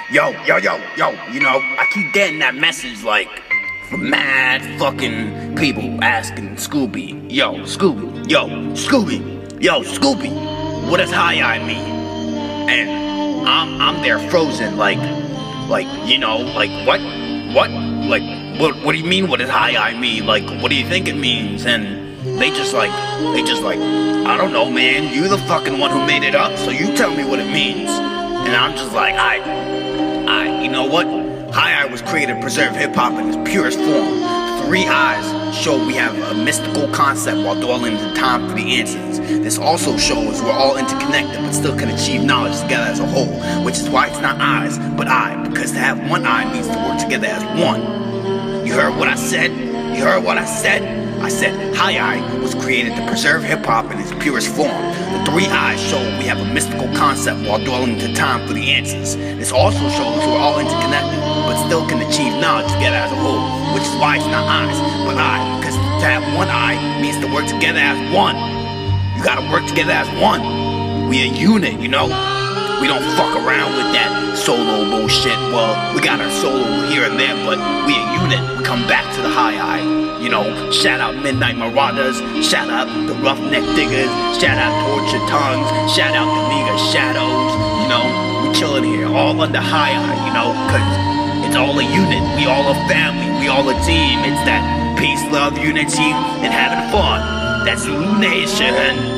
Yo, I keep getting that message, like, from mad fucking people asking Scooby, yo, Scooby, what does high-eye mean? And I'm there frozen, like, what? What do you mean, what does high-eye mean? Like, what do you think it means? And they just like, I don't know, man, you're the fucking one who made it up, so you tell me what it means. And I'm just like, you know what? High-eye was created to preserve hip-hop in its purest form. Three eyes show we have a mystical concept while dwelling in time for the answers. This also shows we're all interconnected but still can achieve knowledge together as a whole, which is why it's not eyes, but I, because to have one eye means to work together as one. You heard what I said? I said high-eye was created to preserve hip-hop in its purest form. The three eyes show we have a mystical concept while dwelling into time for the answers. This also shows we're all interconnected, but still can achieve knowledge together as a whole, which is why it's not eyes, but I, because to have one eye means to work together as one. You gotta work together as one. We a unit, you know? We don't fuck around with that solo bullshit. Well, we got our solo here and there, but we a unit. We come back to the high-eye. You know, shout out Midnight Marauders, shout out the Roughneck Diggers, shout out Tortured Tongues, shout out the Nigga Shadows. You know, we chillin' here, all under high-eye, you know, cause it's all a unit. We all a family, we all a team. It's that peace, love, unity, and having fun. That's Zulu Nation.